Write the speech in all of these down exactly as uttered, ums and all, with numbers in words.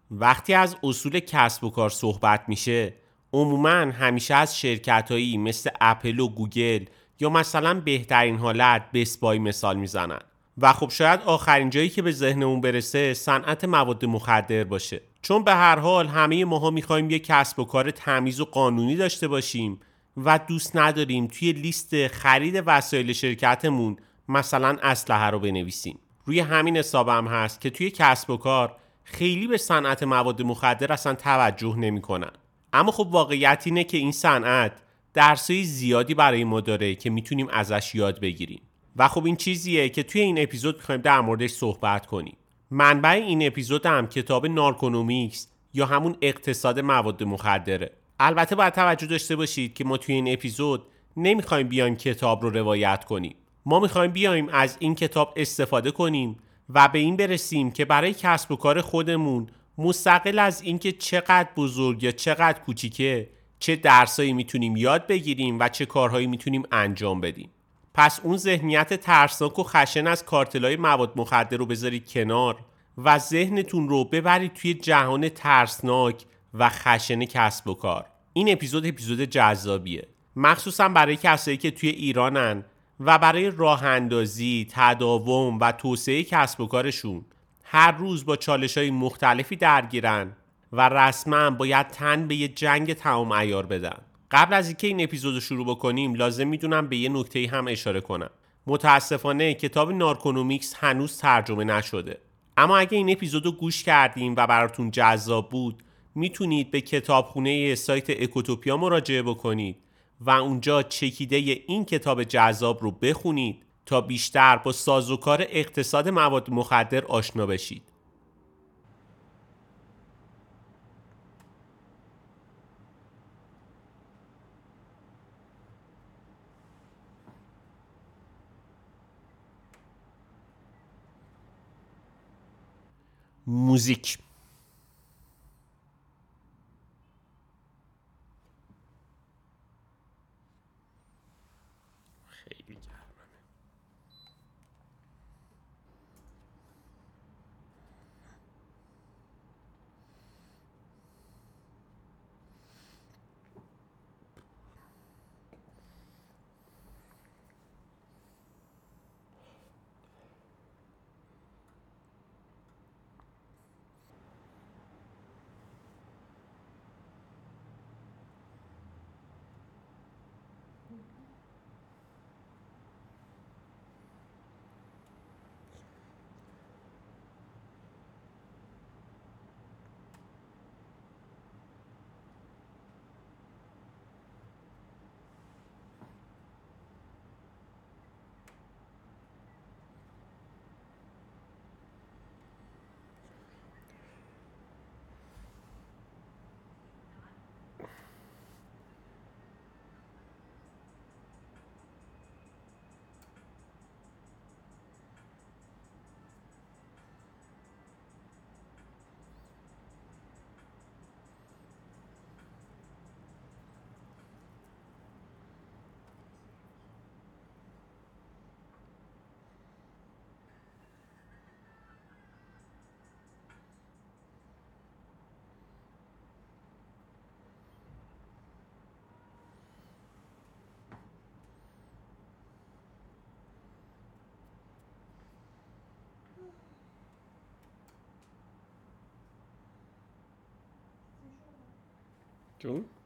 وقتی از اصول کسب و کار صحبت میشه، عموماً همیشه از شرکتایی مثل اپل و گوگل یا مثلا بهترین حالت بست بای مثال میزنن. و خب شاید آخرین جایی که به ذهنمون برسه صنعت مواد مخدر باشه، چون به هر حال همه ماها میخوایم یه کسب و کار تمیز و قانونی داشته باشیم و دوست نداریم توی لیست خرید وسایل شرکتمون مثلا اسلحه رو بنویسیم. روی همین حساب هم هست که توی کسب و کار خیلی به صنعت مواد مخدر اصلا توجه نمیکنن. اما خب واقعیت اینه که این صنعت درسای زیادی برای ما داره که میتونیم ازش یاد بگیریم. و خب این چیزیه که توی این اپیزود میخوایم در موردش صحبت کنیم. منبع این اپیزود هم کتاب نارکونومیکس یا همون اقتصاد مواد مخدره. البته باید توجه داشته باشید که ما توی این اپیزود نمیخوایم بیایم کتاب رو روایت کنیم. ما میخوایم بیایم از این کتاب استفاده کنیم و به این برسیم که برای کسب و کار خودمون مستقل از اینکه چقدر بزرگ یا چقدر کوچیکه چه درسایی میتونیم یاد بگیریم و چه کارهایی میتونیم انجام بدیم. پس اون ذهنیت ترسناک و خشن از کارتلای مواد مخدر رو بذارید کنار و ذهنتون رو ببرید توی جهان ترسناک و خشن کسب و کار. این اپیزود اپیزود جذابیه، مخصوصا برای کسایی که توی ایرانن و برای راه اندازی، تداوم و توسعه کسب و کارشون هر روز با چالش‌های مختلفی درگیرن و رسما باید تن به یه جنگ تمام عیار بدن. قبل از اینکه این اپیزودو شروع بکنیم لازم میدونم به یه نکته هم اشاره کنم. متاسفانه کتاب نارکونومیکس هنوز ترجمه نشده. اما اگه این اپیزودو گوش کردیم و براتون جذاب بود، میتونید به کتابخونه سایت اکوتوپیا مراجعه بکنید و اونجا چکیده این کتاب جذاب رو بخونید تا بیشتر با سازوکار اقتصاد مواد مخدر آشنا بشید. موزیک. خیلی جون؟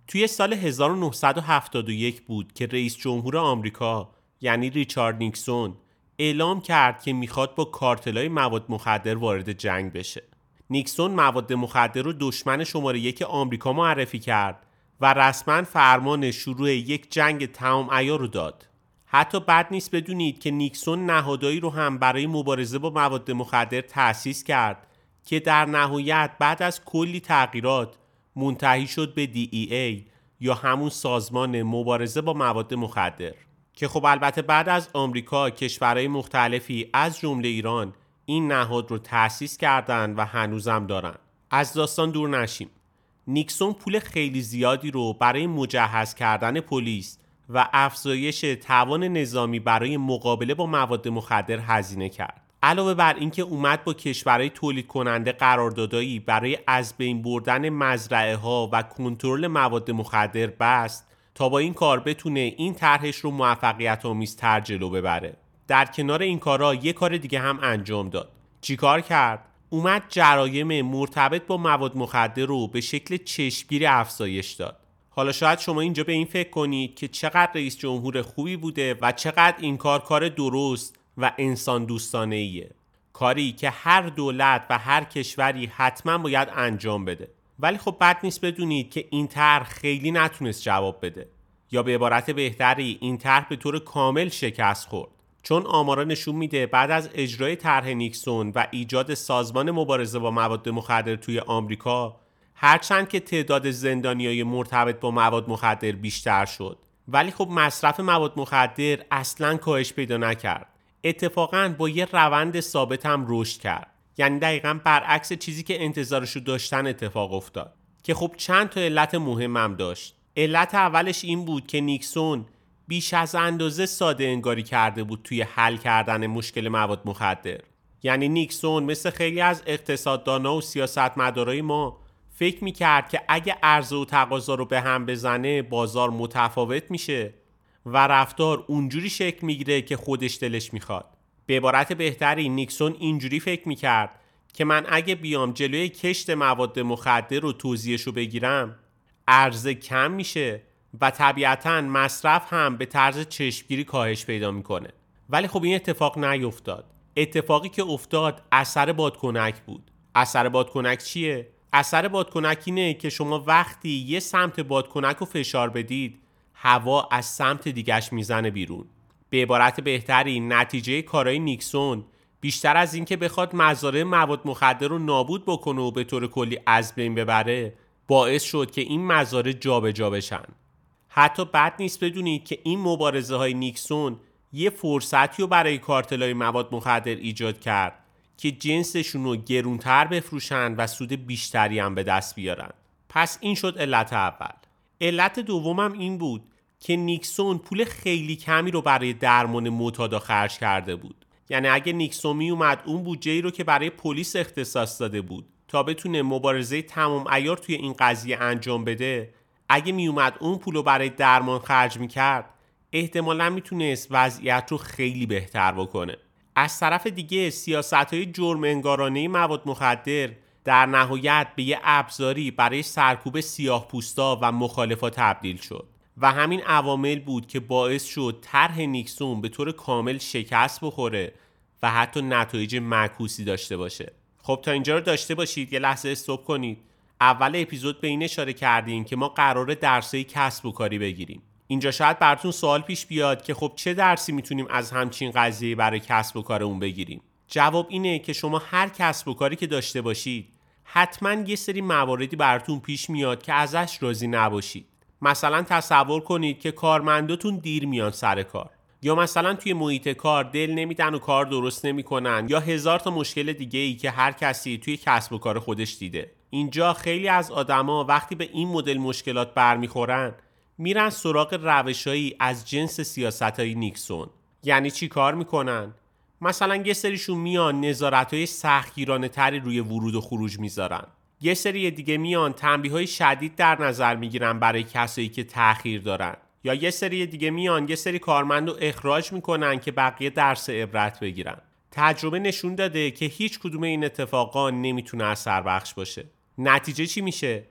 توی سال هزار و نهصد و هفتاد و یک بود که رئیس جمهور آمریکا یعنی ریچارد نیکسون اعلام کرد که میخواد با کارتل‌های مواد مخدر وارد جنگ بشه. نیکسون مواد مخدر رو دشمن شماره یک آمریکا معرفی کرد و رسما فرمان شروع یک جنگ تمام عیار رو داد. حتی بد نیست بدونید که نیکسون نهادهایی رو هم برای مبارزه با مواد مخدر تأسیس کرد که در نهایت بعد از کلی تغییرات منتهی شد به دی ای ای یا همون سازمان مبارزه با مواد مخدر که خب البته بعد از آمریکا کشورهای مختلفی از جمله ایران این نهاد رو تأسیس کردن و هنوزم دارن. از داستان دور نشیم. نیکسون پول خیلی زیادی رو برای مجهز کردن پلیس و افزایش توان نظامی برای مقابله با مواد مخدر هزینه کرد. علاوه بر اینکه اومد با کشورهای تولید کننده قراردادایی برای از بین بردن مزرعه ها و کنترل مواد مخدر بست تا با این کار بتونه این طرحش رو موفقیت آمیزتر جلو ببره. در کنار این کارا یه کار دیگه هم انجام داد. چیکار کرد؟ اومد جرایم مرتبط با مواد مخدر رو به شکل چشمگیری افزایش داد. حالا شاید شما اینجا به این فکر کنید که چقدر رئیس جمهور خوبی بوده و چقدر این کار کار درست و انسان دوستانه ایه. کاری که هر دولت و هر کشوری حتما باید انجام بده. ولی خب بد نیست بدونید که این طرح خیلی نتونست جواب بده، یا به عبارت بهتری این طرح به طور کامل شکست خورد. چون آمارا نشون میده بعد از اجرای طرح نیکسون و ایجاد سازمان مبارزه با مواد مخدر توی آمریکا، هرچند که تعداد زندانیای مرتبط با مواد مخدر بیشتر شد، ولی خب مصرف مواد مخدر اصلاً کاهش پیدا نکرد. اتفاقاً با یه روند ثابت هم رشد کرد. یعنی دقیقاً برعکس چیزی که انتظارشو داشتن اتفاق افتاد، که خب چند تا علت مهمم داشت. علت اولش این بود که نیکسون بیش از اندازه ساده انگاری کرده بود توی حل کردن مشکل مواد مخدر. یعنی نیکسون مثل خیلی از اقتصاددانا و سیاستمدارای ما فکر میکرد که اگه عرضه و تقاضا رو به هم بزنه بازار متفاوت میشه و رفتار اونجوری شکل میگیره که خودش دلش میخواد. به عبارت بهتری نیکسون اینجوری فکر میکرد که من اگه بیام جلوی کشت مواد مخدر رو توزیعشو بگیرم، عرضه کم میشه و طبیعتاً مصرف هم به طرز چشمگیری کاهش پیدا میکنه. ولی خب این اتفاق نیفتاد. اتفاقی که افتاد اثر بادکنک بود. اثر بادکنک چیه؟ اثر بادکنک اینه که شما وقتی یه سمت بادکنک رو فشار بدید، هوا از سمت دیگه‌اش میزنه بیرون. به عبارت بهتری نتیجه کارهای نیکسون بیشتر از این که بخواد مزارع مواد مخدر رو نابود بکنه و به طور کلی از بین ببره، باعث شد که این مزارع جابجا بشن. حتی بد نیست بدونید که این مبارزه های نیکسون یه فرصتی رو برای کارتل‌های مواد مخدر ایجاد کرد که جنسشون رو گرونتر بفروشن و سود بیشتری هم به دست بیارن. پس این شد علت اول. علت دومم این بود که نیکسون پول خیلی کمی رو برای درمان معتادا خرج کرده بود. یعنی اگه نیکسون می اومد اون بودجه‌ای رو که برای پلیس اختصاص داده بود تا بتونه مبارزه تمام عیار توی این قضیه انجام بده، اگه می اومد اون پول رو برای درمان خرج میکرد، احتمالاً میتونست وضعیت رو خیلی بهتر بکنه. از طرف دیگه سیاست‌های جرم انگارانه مواد مخدر در نهایت به یه ابزاری برای سرکوب سیاه‌پوستا و مخالفا تبدیل شد و همین عوامل بود که باعث شد طرح نیکسون به طور کامل شکست بخوره و حتی نتایج معکوسی داشته باشه. خب تا اینجا رو داشته باشید، یه لحظه استاپ کنید. اول اپیزود به این اشاره کردیم که ما قراره درسای کسب و کاری بگیریم. اینجا شاید براتون سوال پیش بیاد که خب چه درسی میتونیم از همچین قضیه برای کسب و کارمون بگیریم؟ جواب اینه که شما هر کسب و کاری که داشته باشید حتما یه سری مواردی براتون پیش میاد که ازش راضی نباشید. مثلا تصور کنید که کارمنداتون دیر میان سر کار، یا مثلا توی محیط کار دل نمیدن و کار درست نمیکنن، یا هزار تا مشکل دیگه ای که هر کسی توی کسب و کار خودش دیده. اینجا خیلی از آدما وقتی به این مدل مشکلات برمیخورن میرن سراغ روشایی از جنس سیاستای نیکسون. یعنی چی کار میکنن؟ مثلا یه سریشون میان نظارت‌های سختگیرانه تری روی ورود و خروج میذارن. یه سری دیگه میان تنبیه‌های شدید در نظر میگیرن برای کسایی که تأخیر دارن. یا یه سری دیگه میان یه سری کارمند رو اخراج میکنن که بقیه درس عبرت بگیرن. تجربه نشون داده که هیچ کدوم این اتفاقا نمیتونه اثر بخش باشه. نتیجه چی میشه؟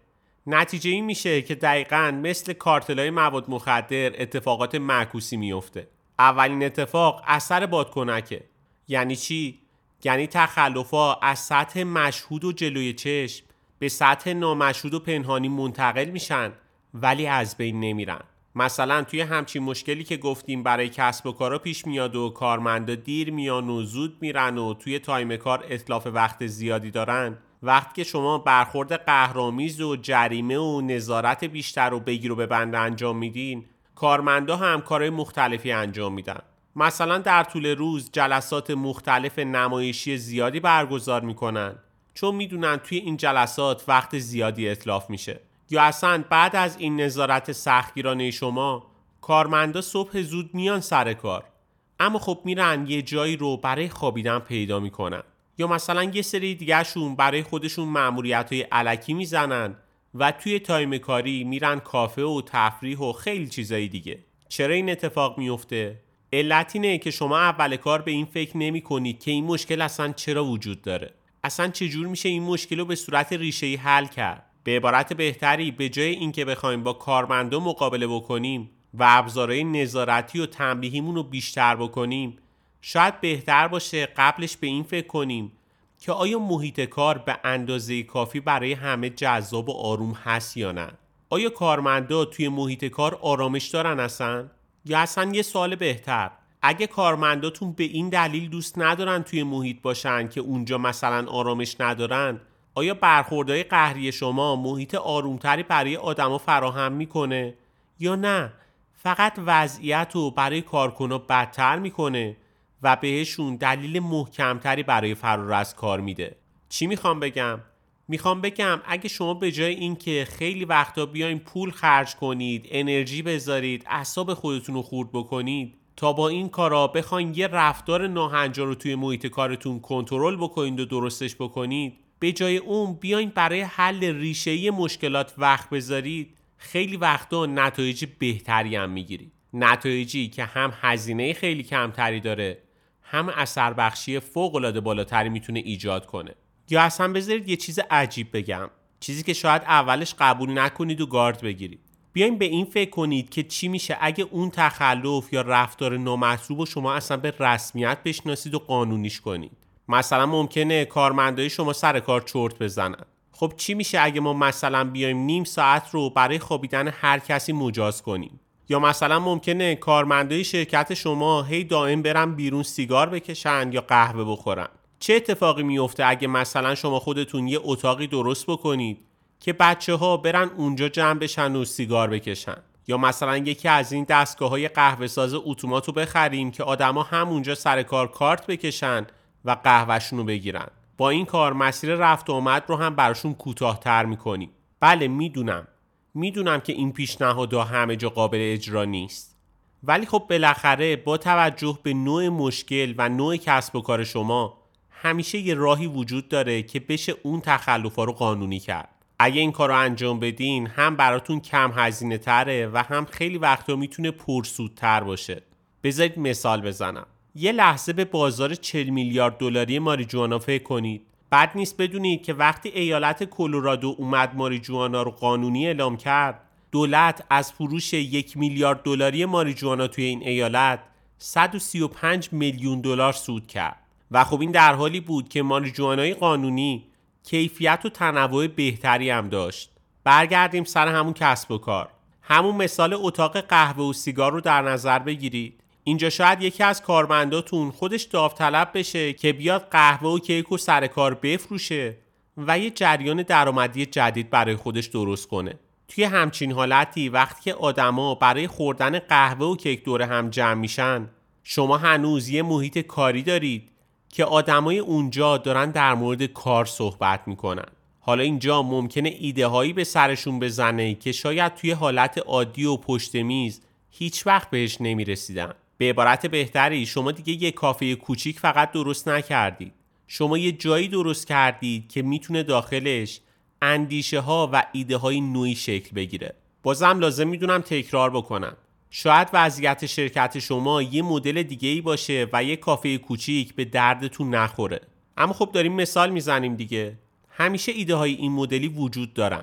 نتیجه این میشه که دقیقاً مثل کارتل‌های مواد مخدر اتفاقات معکوسی میفته. اولین اتفاق اثر بادکنکه. یعنی چی؟ یعنی تخلفا از سطح مشهود و جلوی چشم به سطح نامشهود و پنهانی منتقل میشن ولی از بین نمیرن. مثلا توی همچین مشکلی که گفتیم برای کسب و کارا پیش میاد و کارمندا دیر میان و زود میرن و توی تایم کار اتلاف وقت زیادی دارن، وقتی که شما برخورد قهرآمیز و جریمه و نظارت بیشتر و بگیر و ببند انجام میدین، کارمندا هم کارهای مختلفی انجام میدن. مثلا در طول روز جلسات مختلف نمایشی زیادی برگزار میکنن چون میدونن توی این جلسات وقت زیادی اتلاف میشه. یا اصلا بعد از این نظارت سختگیرانه شما، کارمندا صبح زود میان سر کار، اما خب میرن یه جایی رو برای خوابیدن پیدا میکنن. یا مثلا یه سری دیگه شون برای خودشون مأموریت‌های الکی میزنن و توی تایم کاری میرن کافه و تفریح و خیلی چیزای دیگه. چرا این اتفاق میفته؟ علت اینه که شما اول کار به این فکر نمی کنید که این مشکل اصلا چرا وجود داره. اصلا چجور میشه این مشکل رو به صورت ریشه‌ای حل کرد؟ به عبارت بهتری، به جای اینکه بخوایم با کارمندا مقابله بکنیم و ابزارهای نظارتی و تنبیهیمون رو بیشتر بکنیم، شاید بهتر باشه قبلش به این فکر کنیم که آیا محیط کار به اندازه کافی برای همه جذاب و آروم هست یا نه؟ آیا کارمندا توی محیط کار آرامش دارن اصلا؟ یا اصلا یه سوال بهتر، اگه کارمنداتون به این دلیل دوست ندارن توی محیط باشن که اونجا مثلا آرامش ندارن، آیا برخوردهای قهری شما محیط آرومتری برای آدما فراهم میکنه یا نه فقط وضعیت رو برای کارکنان بدتر میکنه و بهشون دلیل محکمتری برای فرار از کار میده؟ چی میخوام بگم؟ میخوام بگم اگه شما به جای این که خیلی وقتا بیاین پول خرج کنید، انرژی بذارید، اعصاب خودتون رو خورد بکنید تا با این کارا بخواین یه رفتار ناهنجار رو توی محیط کارتون کنترل بکنید و درستش بکنید، به جای اون بیاین برای حل ریشه‌ای مشکلات وقت بذارید، خیلی وقتا نتایج بهتری هم میگیرید. نتایجی که هم هزینه خیلی کمتری داره، هم اثر بخشی فوق‌العاده بالاتری میتونه ایجاد کنه. یا اصلا بذارید یه چیز عجیب بگم، چیزی که شاید اولش قبول نکنید و گارد بگیرید. بیاین به این فکر کنید که چی میشه اگه اون تخلف یا رفتار نامطلوب رو شما اصلا به رسمیت بشناسید و قانونیش کنید. مثلا ممکنه کارمندای شما سر کار چرت بزنن. خب چی میشه اگه ما مثلا بیایم نیم ساعت رو برای خوابیدن هر کسی مجاز کنیم؟ یا مثلا ممکنه کارمندای شرکت شما هی دائم برن بیرون سیگار بکشن یا قهوه بخورن. چه اتفاقی میفته اگه مثلا شما خودتون یه اتاقی درست بکنید که بچه‌ها برن اونجا جمع بشن و سیگار بکشن؟ یا مثلا یکی از این دستگاه‌های قهوه ساز اتوماتو بخریم که آدما همونجا سر کار کارت بکشن و قهوه‌شون رو بگیرن. با این کار مسیر رفت و آمد رو هم براشون کوتاه‌تر می‌کنیم. بله میدونم. میدونم که این پیشنهادها همه جا قابل اجرا نیست. ولی خب بالاخره با توجه به نوع مشکل و نوع کسب و کار شما، همیشه یه راهی وجود داره که بشه اون تخلفا رو قانونی کرد. اگه این کار رو انجام بدین، هم براتون کم هزینه تره و هم خیلی وقتا میتونه پرسودتر باشه. بذارید مثال بزنم. یه لحظه به بازار چهل میلیارد دلاری ماریجوانا فکر کنید. بد نیست بدونید که وقتی ایالت کلرادو اومد ماریجوانا رو قانونی اعلام کرد، دولت از فروش یک میلیارد دلاری ماریجوانا توی این ایالت صد و سی و پنج میلیون دلار سود کرد. و خب این در حالی بود که ماریجوانای قانونی کیفیت و تنوع بهتری هم داشت. برگردیم سر همون کسب و کار. همون مثال اتاق قهوه و سیگار رو در نظر بگیرید. اینجا شاید یکی از کارمنداتون خودش داوطلب بشه که بیاد قهوه و کیک و سر کار بفروشه و یه جریان درآمدی جدید برای خودش درست کنه. توی همچین حالتی وقتی که آدما برای خوردن قهوه و کیک دور هم جمع میشن، شما هنوز یه محیط کاری دارید که آدمای اونجا دارن در مورد کار صحبت میکنن. حالا اینجا ممکنه ایده هایی به سرشون بزنه که شاید توی حالت عادی و پشت میز هیچ وقت بهش نمیرسیدن. به عبارت بهتری، شما دیگه یه کافه کوچیک فقط درست نکردید. شما یه جایی درست کردید که میتونه داخلش اندیشه ها و ایده های نوعی شکل بگیره. بازم لازم میدونم تکرار بکنم. شاید وضعیت شرکت شما یه مدل دیگه‌ای باشه و یه کافه کوچیک به دردتون نخوره. اما خب داریم مثال میزنیم دیگه. همیشه ایده های این مدلی وجود دارن.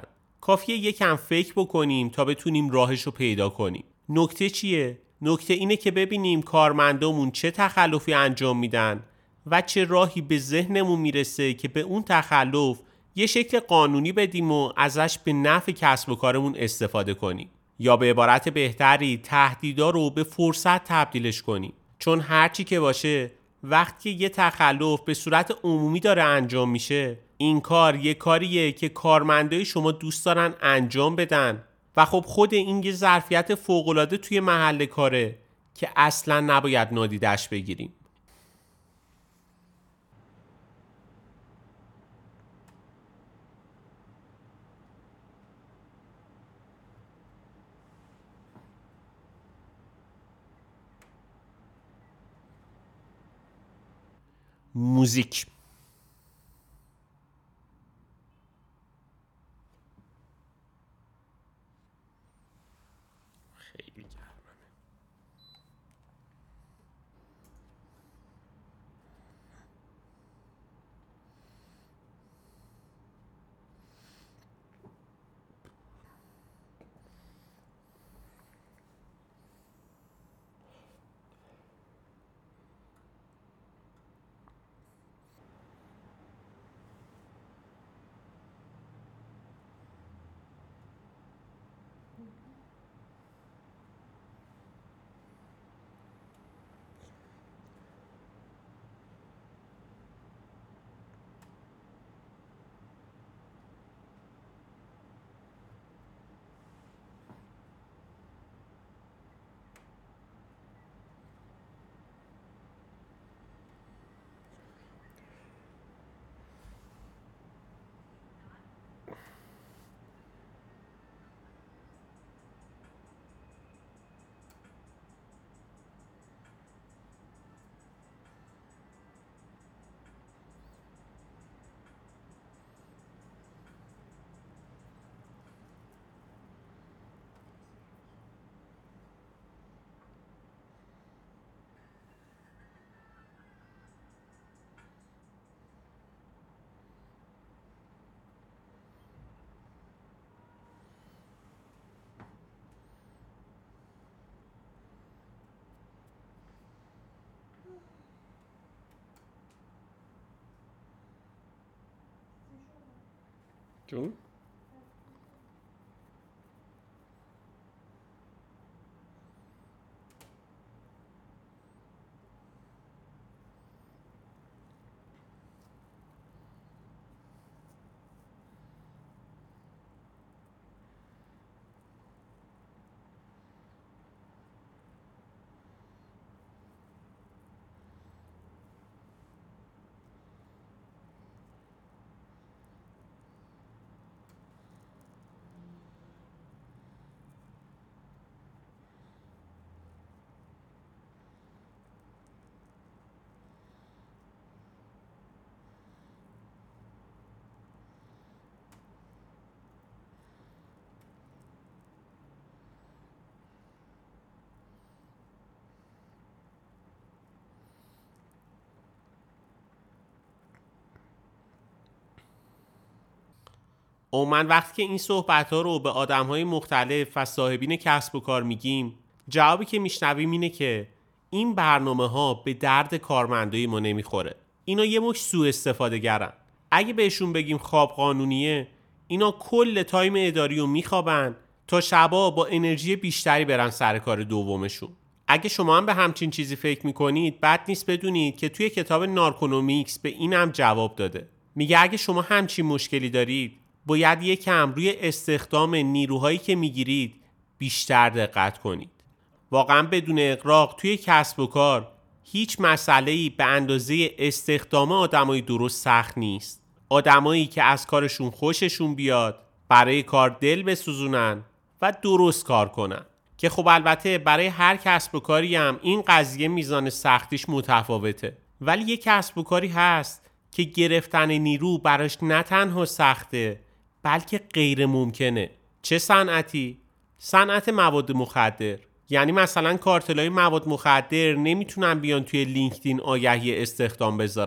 کافیه یکم فکر بکنیم تا بتونیم راهش رو پیدا کنیم. نکته چیه؟ نکته اینه که ببینیم کارمندامون چه تخلفی انجام میدن و چه راهی به ذهنمون میرسه که به اون تخلف یه شکل قانونی بدیم و ازش به نفع کسب و کارمون استفاده کنیم، یا به عبارت بهتری تهدیدا رو به فرصت تبدیلش کنیم. چون هرچی که باشه، وقتی یه تخلف به صورت عمومی داره انجام میشه، این کار یه کاریه که کارمندای شما دوست دارن انجام بدن و خب خود این یه ظرفیت فوق‌العاده توی محل کاره که اصلا نباید نادیدش بگیریم. موزیک. خیلی گرمه. جون؟ و من وقتی که این صحبت ها رو به آدم های مختلف و صاحبین کسب و کار میگیم، جوابی که میشنویم اینه که این برنامه ها به درد کارمندای ما نمیخوره. اینا یه مش سوء استفاده گرن. اگه بهشون بگیم خواب قانونیه، اینا کل تایم اداری رو میخوابن تا شبا با انرژی بیشتری برن سر کار دومشون. اگه شما هم به همچین چیزی فکر میکنید، بد نیست بدونید که توی کتاب نارکونومیکس به اینم جواب داده. میگه اگه شما همچین مشکلی دارید، باید یکم روی استخدام نیروهایی که میگیرید بیشتر دقت کنید. واقعا بدون اغراق توی کسب و کار هیچ مسئله‌ای به اندازه استخدام آدمای درست سخت نیست. آدمایی که از کارشون خوششون بیاد، برای کار دل بسوزونن و درست کار کنن. که خب البته برای هر کسب و کاری هم این قضیه میزان سختیش متفاوته. ولی یک کسب و کاری هست که گرفتن نیرو براش نه تنها سخته، بلکه غیر ممکنه. چه صنعتی؟ صنعت مواد مخدر. یعنی مثلا کارتلای مواد مخدر نمیتونن بیان توی لینکدین آگهی استخدام بذارن،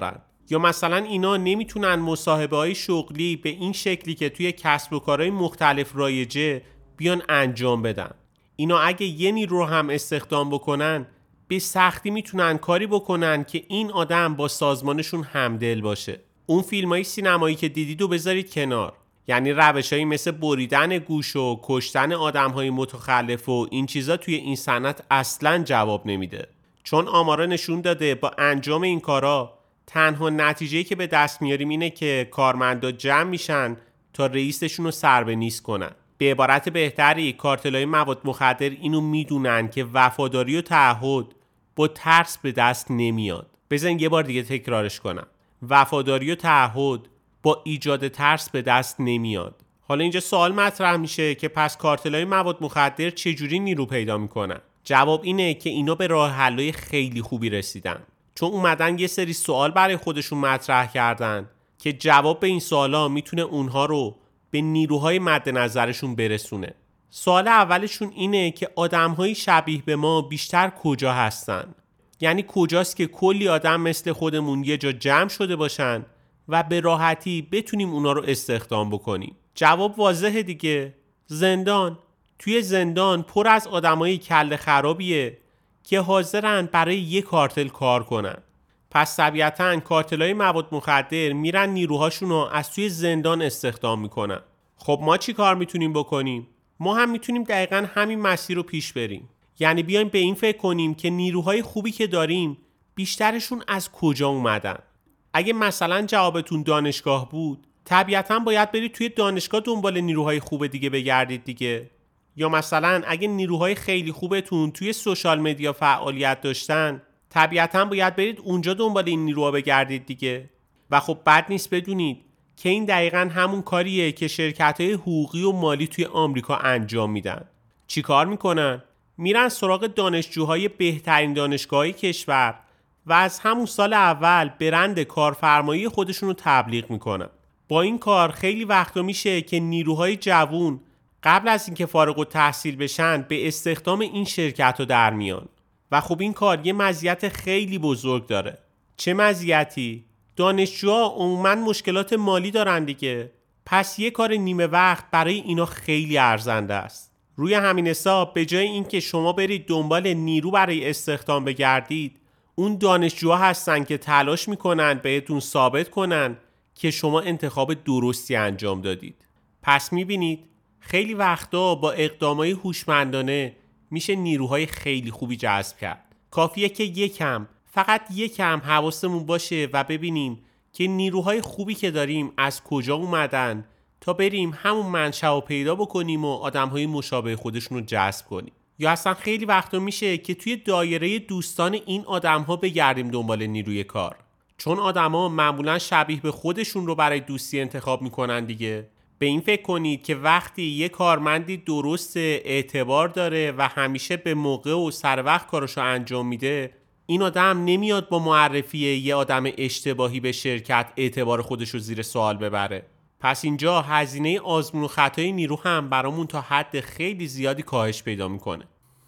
یا مثلا اینا نمیتونن مصاحبه های شغلی به این شکلی که توی کسب و کارهای مختلف رایجه بیان انجام بدن. اینا اگه یه نیرو رو هم استخدام بکنن به سختی میتونن کاری بکنن که این آدم با سازمانشون همدل باشه. اون فیلمای سینمایی که دیدید رو بذارید کنار، یعنی روشایی مثل بریدن گوش و کشتن آدمهای متخلف و این چیزا توی این صنعت اصلاً جواب نمیده، چون آمارا نشون داده با انجام این کارا تنها نتیجه‌ای که به دست میاریم اینه که کارمندا جمع میشن تا رئیسشون رو سر به نیست کنن. به عبارت بهتری کارتل‌های مواد مخدر اینو میدونن که وفاداری و تعهد با ترس به دست نمیاد. بزن یه بار دیگه تکرارش کنم. وفاداری و تعهد با ایجاد ترس به دست نمیاد. حالا اینجا سوال مطرح میشه که پس کارتل‌های مواد مخدر چجوری نیرو پیدا میکنن؟ جواب اینه که اینا به راه حل‌های خیلی خوبی رسیدن، چون اومدن یه سری سوال برای خودشون مطرح کردن که جواب به این سوالا میتونه اونها رو به نیروهای مد نظرشون برسونه. سوال اولشون اینه که آدم‌های شبیه به ما بیشتر کجا هستن؟ یعنی کجاست که کلی آدم مثل خودمون یه جا جمع شده باشن و به راحتی بتونیم اونا رو استخدام بکنیم؟ جواب واضحه دیگه، زندان. توی زندان پر از آدمای کله خرابیه که حاضرن برای یک کارتل کار کنن. پس طبیعتاً کارتل‌های مواد مخدر میرن نیروهاشون رو از توی زندان استخدام میکنن. خب ما چی کار میتونیم بکنیم؟ ما هم میتونیم دقیقاً همین مسیر رو پیش بریم. یعنی بیایم به این فکر کنیم که نیروهای خوبی که داریم بیشترشون از کجا اومدن. اگه مثلا جوابتون دانشگاه بود، طبیعتاً باید برید توی دانشگاه دنبال نیروهای خوب دیگه بگردید دیگه. یا مثلا اگه نیروهای خیلی خوبتون توی سوشال مدیا فعالیت داشتن، طبیعتاً باید برید اونجا دنبال این نیروها بگردید دیگه. و خب بد نیست بدونید که این دقیقاً همون کاریه که شرکت‌های حقوقی و مالی توی آمریکا انجام میدن. چی کار میکنن؟ میرن سراغ دانشجوهای بهترین دانشگاه‌های کشور و از همون سال اول برند کارفرمایی خودشون رو تبلیغ میکنن. با این کار خیلی وقتا میشه که نیروهای جوون قبل از اینکه فارغ التحصیل بشن به استخدام این شرکت رو در میان. و خب این کار یه مزیت خیلی بزرگ داره. چه مزیتی؟ دانشجوها عموماً مشکلات مالی دارن دیگه، پس یه کار نیمه وقت برای اینا خیلی ارزنده است. روی همین حساب به جای اینکه شما برید دنبال نیرو برای استخدام بگردید، اون دانشجوها هستن که تلاش میکنن بهتون ثابت کنن که شما انتخاب درستی انجام دادید. پس میبینید خیلی وقتا با اقدامای هوشمندانه میشه نیروهای خیلی خوبی جذب کرد. کافیه که یکم، فقط یکم حواسمون باشه و ببینیم که نیروهای خوبی که داریم از کجا اومدن تا بریم همون منشأ رو پیدا بکنیم و آدمهای مشابه خودشون رو جذب کنیم. یا اصلا خیلی وقتا میشه که توی دایره دوستان این آدمها بگردیم دنبال نیروی کار، چون آدما معمولا شبیه به خودشون رو برای دوستی انتخاب میکنن دیگه. به این فکر کنید که وقتی یه کارمندی درست اعتبار داره و همیشه به موقع و سر وقت کارشو انجام میده، این آدم نمیاد با معرفی یه آدم اشتباهی به شرکت اعتبار خودشو زیر سوال ببره. پس اینجا هزینه آزمون و خطای نیرو هم برامون تا حد خیلی زیادی کاهش پیدا میکنه.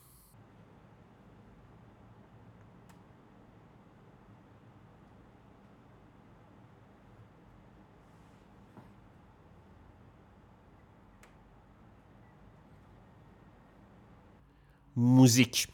موزیک.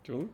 جون؟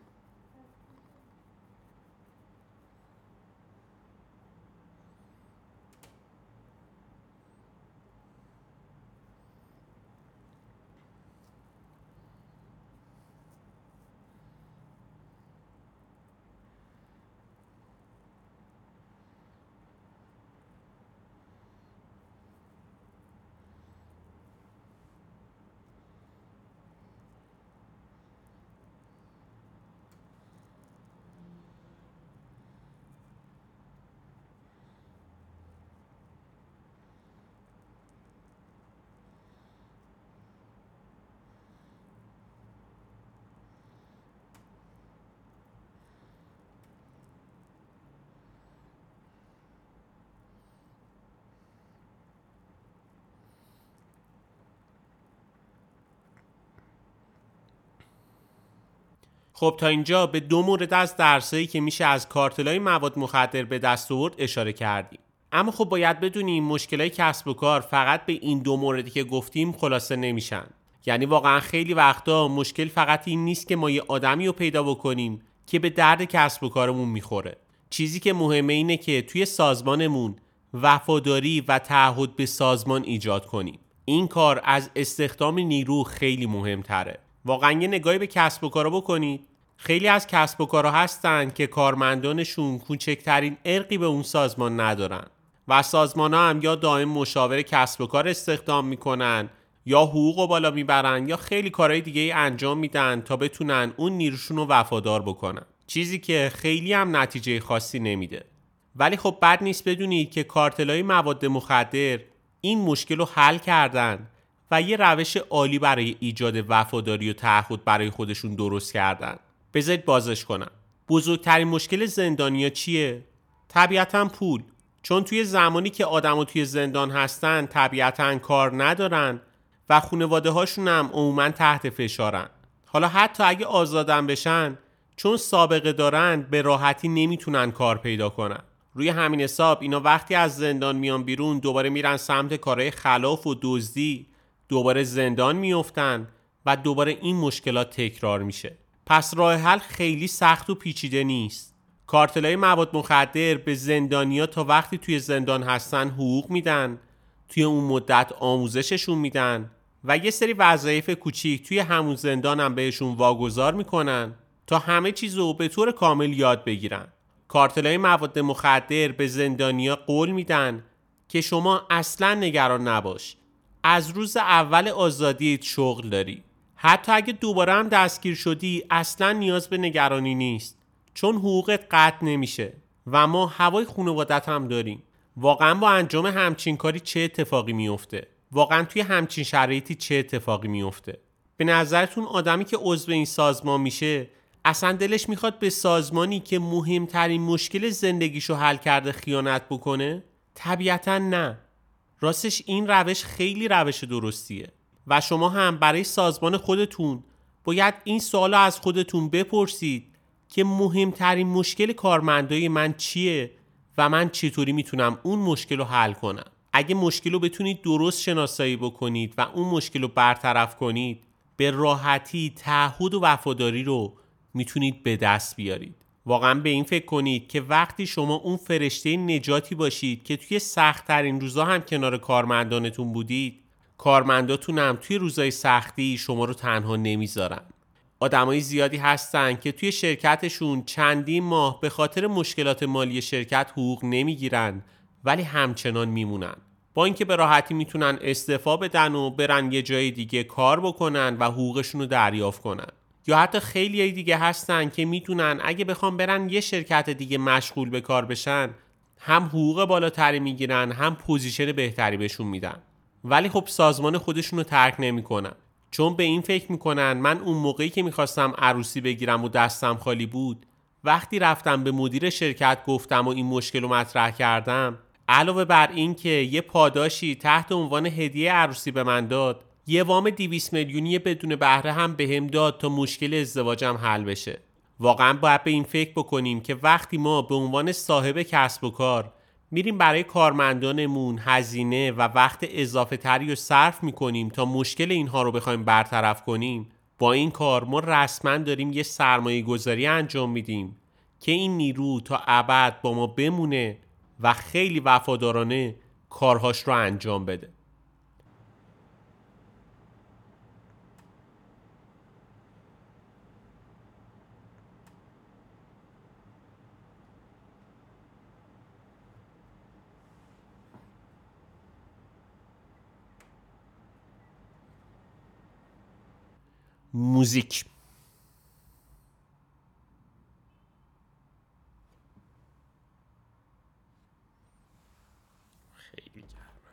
خب تا اینجا به دو مورد از درسایی که میشه از کارتلای مواد مخدر به دست آورد اشاره کردیم. اما خب باید بدونیم مشکلای کسب و کار فقط به این دو موردی که گفتیم خلاصه نمیشن. یعنی واقعا خیلی وقتا مشکل فقط این نیست که ما یه آدمی رو پیدا بکنیم که به درد کسب و کارمون میخوره. چیزی که مهمه اینه که توی سازمانمون وفاداری و تعهد به سازمان ایجاد کنیم. این کار از استخدام نیرو خیلی مهمتره. واقعا یه نگاهی به کسب و کارا بکنید. خیلی از کسب و کارا هستن که کارمندانشون کوچکترین ارقی به اون سازمان ندارن و سازمان ها هم یا دائم مشاور کسب و کار استخدام میکنن یا حقوق رو بالا میبرن یا خیلی کارهای دیگه ای انجام میدن تا بتونن اون نیروشون رو وفادار بکنن، چیزی که خیلی هم نتیجه خاصی نمیده. ولی خب بد نیست بدونید که کارتلای مواد مخدر این مشکل رو حل کردن و یه روش عالی برای ایجاد وفاداری و تعهد برای خودشون درست کردن. بذارید بازش کنم. بزرگترین مشکل زندانیا چیه؟ طبیعتاً پول. چون توی زمانی که آدمو توی زندان هستن طبیعتاً کار ندارن و خانواده هاشون هم عموماً تحت فشارن. حالا حتی اگه آزادن بشن چون سابقه دارن به راحتی نمیتونن کار پیدا کنن. روی همین حساب اینا وقتی از زندان میان بیرون دوباره میرن سمت کارهای خلاف و دزدی، دوباره زندان میافتن و دوباره این مشکلات تکرار میشه. پس راه حل خیلی سخت و پیچیده نیست. کارتلای مواد مخدر به زندانیا تا وقتی توی زندان هستن حقوق میدن، توی اون مدت آموزششون میدن و یه سری وظایف کوچیک توی همون زندان هم بهشون واگذار میکنن تا همه چیزو به طور کامل یاد بگیرن. کارتلای مواد مخدر به زندانیا قول میدن که شما اصلا نگران نباش، از روز اول آزادیت شغل داری، حتی اگه دوباره هم دستگیر شدی اصلا نیاز به نگرانی نیست چون حقوقت قطع نمیشه و ما هوای خانوادت هم داریم. واقعا با انجام همچین کاری چه اتفاقی میفته؟ واقعا توی همچین شرایطی چه اتفاقی میفته؟ به نظرتون آدمی که عضو این سازمان میشه اصلا دلش میخواد به سازمانی که مهمترین مشکل زندگیشو حل کرده خیانت بکنه؟ طبیعتا نه. راستش این روش خیلی روش درستیه و شما هم برای سازمان خودتون باید این سوالو از خودتون بپرسید که مهمترین مشکل کارمندای من چیه و من چطوری میتونم اون مشکل رو حل کنم. اگه مشکل رو بتونید درست شناسایی بکنید و اون مشکل رو برطرف کنید به راحتی تعهد و وفاداری رو میتونید به دست بیارید. واقعا به این فکر کنید که وقتی شما اون فرشته نجاتی باشید که توی سخت‌ترین روزا هم کنار کارمندانتون بودید، کارمنداتون هم توی روزای سختی شما رو تنها نمیذارن. آدمای زیادی هستن که توی شرکتشون چندین ماه به خاطر مشکلات مالی شرکت حقوق نمیگیرن ولی همچنان میمونن، با اینکه به راحتی میتونن استعفا بدن و برن یه جای دیگه کار بکنن و حقوقشون رو دریافت کنن. یا حتی خیلی دیگه هستن که میتونن اگه بخوام برن یه شرکت دیگه مشغول به کار بشن هم حقوق بالاتری میگیرن هم پوزیشن بهتری بهشون میدن، ولی خب سازمان خودشون رو ترک نمیکنن چون به این فکر میکنن من اون موقعی که میخواستم عروسی بگیرم و دستم خالی بود، وقتی رفتم به مدیر شرکت گفتم و این مشکل رو مطرح کردم، علاوه بر این که یه پاداشی تحت عنوان هدیه عروسی به من داد، یه وام دویست میلیونی بدون بهره هم بهم داد تا مشکل ازدواجم حل بشه. واقعا باید به این فکر بکنیم که وقتی ما به عنوان صاحب کسب و کار میریم برای کارمندانمون هزینه و وقت اضافه تری رو صرف میکنیم تا مشکل اینها رو بخوایم برطرف کنیم، با این کار ما رسما داریم یه سرمایه گذاری انجام میدیم که این نیرو تا ابد با ما بمونه و خیلی وفادارانه کارهاش رو انجام بده. موزیک. خیلی گرمه.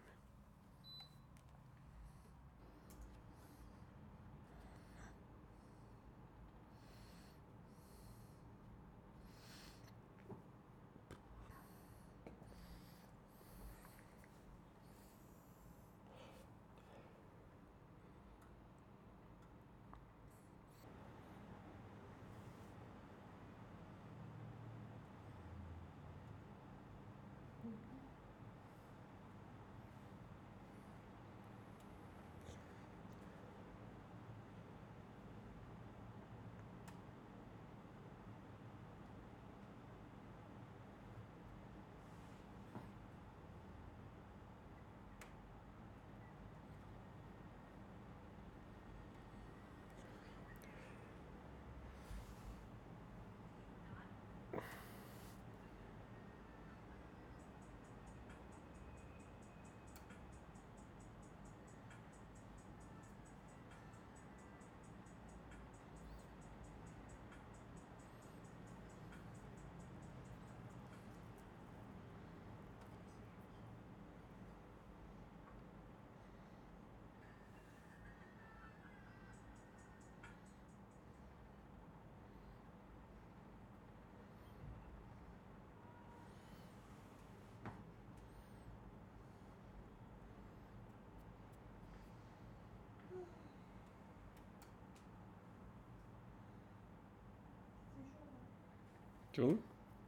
جون؟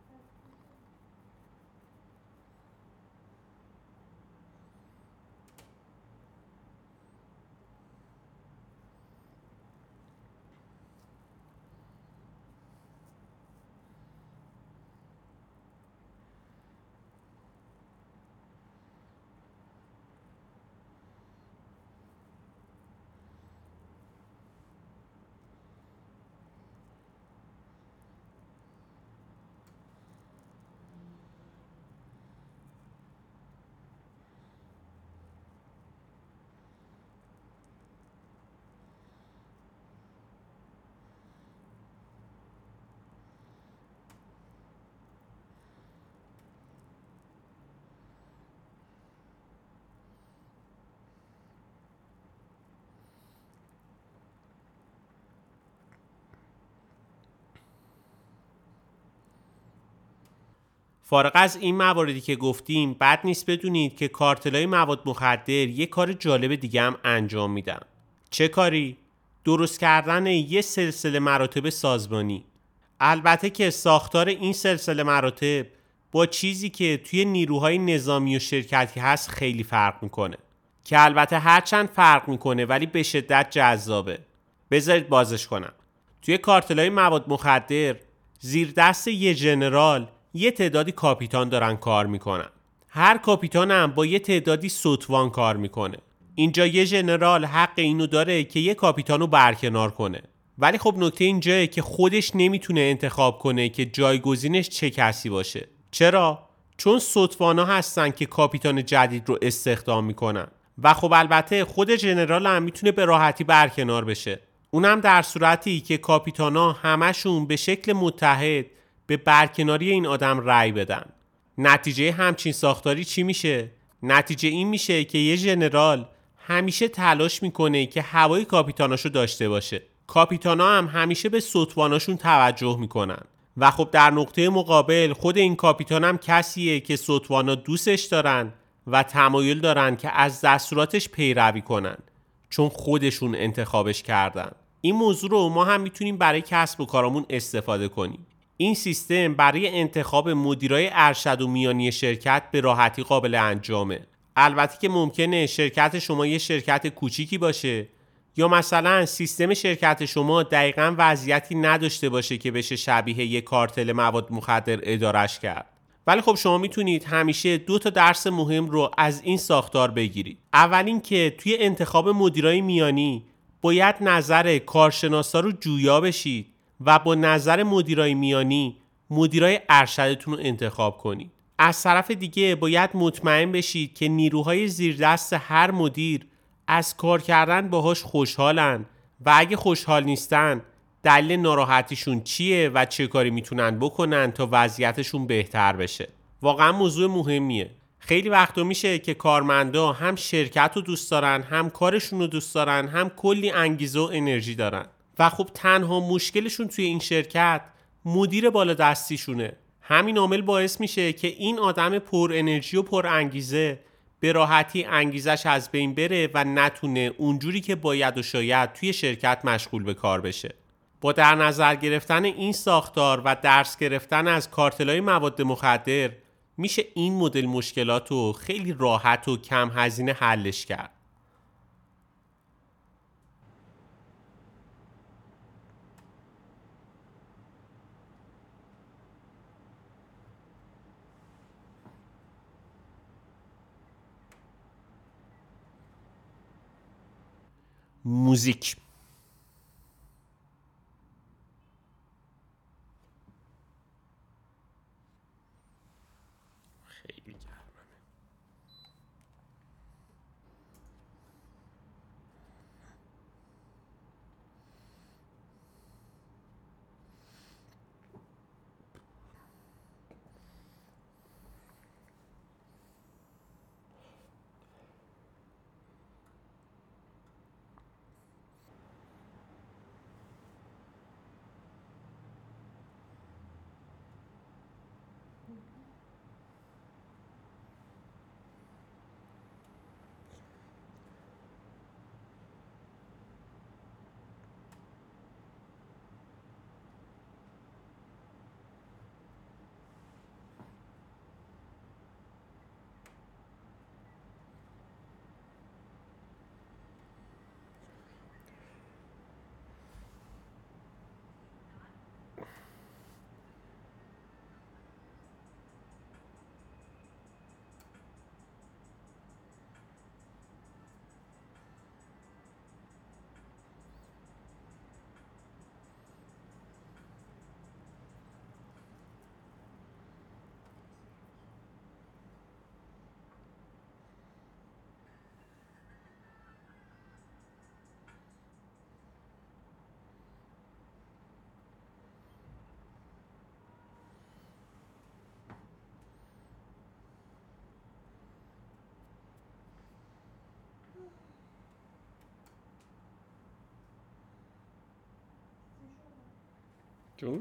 فارغ از این مواردی که گفتیم، بد نیست بدونید که کارتل‌های مواد مخدر یه کار جالب دیگه هم انجام میدن. چه کاری؟ درست کردن یه سلسله مراتب سازمانی. البته که ساختار این سلسله مراتب با چیزی که توی نیروهای نظامی و شرکتی هست خیلی فرق میکنه، که البته هرچند فرق میکنه ولی به شدت جذابه. بذارید بازش کنم. توی کارتل‌های مواد مخدر زیر دست یه ژنرال یه تعدادی کاپیتان دارن کار میکنن. هر کاپیتان هم با یه تعدادی ستوان کار میکنه. اینجا یه ژنرال حق اینو داره که یه کاپیتانو برکنار کنه، ولی خب نکته اینجاست که خودش نمیتونه انتخاب کنه که جایگزینش چه کسی باشه. چرا؟ چون ستوانا هستن که کاپیتان جدید رو استخدام میکنن و خب البته خود ژنرال هم میتونه به راحتی برکنار بشه. اونم در صورتی که کاپیتانا همشون به شکل متحد به برکناری این آدم رأی بدن. نتیجه همچین ساختاری چی میشه؟ نتیجه این میشه که یه ژنرال همیشه تلاش میکنه که هوای کاپیتاناشو داشته باشه. کاپیتانا هم همیشه به ستواناشون توجه میکنن و خب در نقطه مقابل خود این کاپیتان هم کسیه که ستوانا دوستش دارن و تمایل دارن که از دستوراتش پیروی کنن، چون خودشون انتخابش کردن. این موضوع رو ما هم میتونیم برای کسب و کارمون استفاده کنیم. این سیستم برای انتخاب مدیرای ارشد و میانی شرکت به راحتی قابل انجامه. البته که ممکنه شرکت شما یه شرکت کوچیکی باشه یا مثلا سیستم شرکت شما دقیقاً وضعیتی نداشته باشه که بشه شبیه یک کارتل مواد مخدر ادارش کرد. ولی خب شما میتونید همیشه دو تا درس مهم رو از این ساختار بگیرید. اول این که توی انتخاب مدیرای میانی باید نظر کارشناسا رو جویا بشید و با نظر مدیرای میانی مدیرای ارشدتون رو انتخاب کنید. از طرف دیگه باید مطمئن بشید که نیروهای زیردست هر مدیر از کار کردن باهاش خوشحالن و اگه خوشحال نیستن دلیل ناراحتیشون چیه و چه کاری میتونن بکنن تا وضعیتشون بهتر بشه. واقعا موضوع مهمیه. خیلی وقتا میشه که کارمندا هم شرکت رو دوست دارن، هم کارشون رو دوست دارن، هم کلی انگیزه و انرژی دارن و خب تنها مشکلشون توی این شرکت مدیر بالا دستیشونه. همین عامل باعث میشه که این آدم پر انرژی و پر انگیزه به راحتی انگیزش از بین بره و نتونه اونجوری که باید و شاید توی شرکت مشغول به کار بشه. با در نظر گرفتن این ساختار و درس گرفتن از کارتل‌های مواد مخدر میشه این مدل مشکلات رو خیلی راحت و کم هزینه حلش کرد. موزیک. جون؟